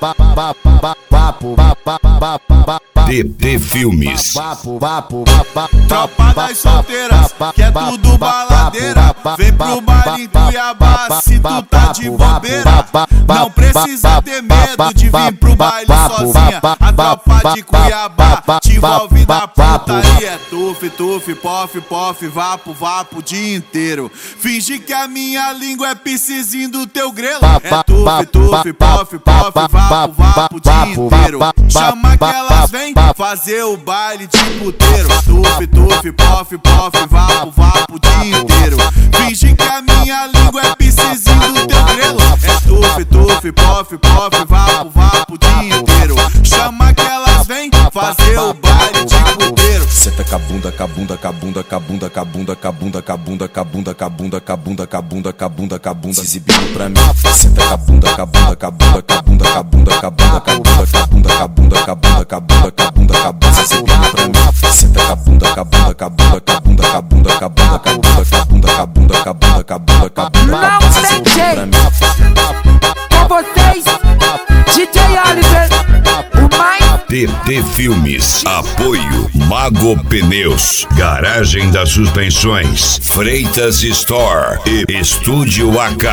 DD Filmes. Tropa das solteiras, que é tudo baladeira. Vem pro baile em Cuiabá, se tu tá de bobeira. Não precisa ter medo de vir pro baile sozinha. A tropa de Cuiabá te envolve na putaria. É tuf, tuf, pof, pof, vapo, vapo o dia inteiro. Finge que a minha língua é piscizinho do teu grelo. É tuf, tuf, pof, pof, vapo, vapo o dia inteiro. Chama que elas vêm fazer o baile de puteiro. Tuf, tuf, pof, pof, vapo, vapo o dia inteiro. Finge que a minha língua é piscizinho do teu grelo. É tuf, tuf, pof, pof, vapo, vapo o dia inteiro. Chama que elas vêm fazer o baile de puteiro. Senta cabunda, cabunda, cabunda, cabunda, cabunda, cabunda, cabunda, cabunda, cabunda, cabunda, cabunda, cabunda, cabunda, se exibindo pra mim. Senta cabunda, cabunda, cabunda, cabunda, cabunda, cabunda, cabunda, cabunda, cabunda, cabunda, cabunda, cabunda, cabunda, se exibindo pra mim. Senta cabunda, cabunda, cabunda, cabunda, cabunda, cabunda, cabunda, cabunda, cabunda, cabunda, cabunda, cabunda, se exibindo pra mim. Com vocês, DJ Oliver, o mais DD Filmes, apoio Mago Pneus, Garagem das Suspensões, Freitas Store e Estúdio AK.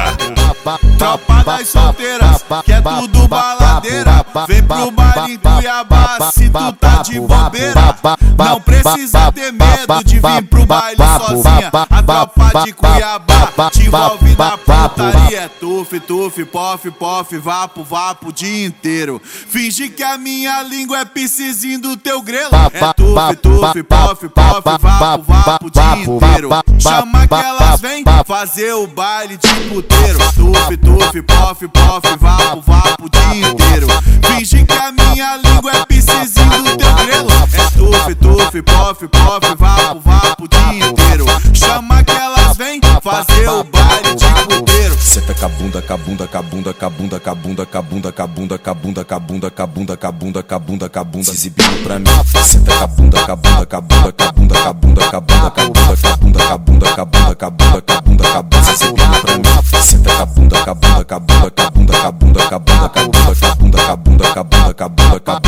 Tropa das solteiras, que é tudo baladeira. Vem pro baile em Cuiabá, se tu tá de bobeira. Não precisa ter medo de vir pro baile sozinha. A tropa de Cuiabá te envolve na putaria. É tuf, tuf, pof, pof, vapo, vapo o dia inteiro. Finge que a minha língua é piscizinho do teu grelo. É tuf, tuf, pof, pof, vapo, vapo o dia inteiro. Chama que elas vêm fazer o baile de puteiro. Tuf, tuf, pof, pof, vapo, vapo o dia inteiro. Finge que a minha língua é piscizinho do teu grelo. É tuf, tuf, pof, pof, vapo, vapo o dia inteiro. Chama que elas vêm fazer o baile de puteiro. Senta cabunda, cabunda, cabunda, cabunda, cabunda, cabunda, cabunda, cabunda, cabunda, cabunda, cabunda, cabunda, cabunda, se exibindo pra mim. Senta cabunda, cabunda, cabunda, cabunda, cabunda, cabunda, cabunda, cabunda, cabunda, cabunda, cabunda, cabunda, cabunda, se exibindo pra mim. Senta cabunda, cabunda, cabunda, cabunda, cabunda, cabunda, cabunda, cabunda, cabunda, cabunda, cabunda, cabunda,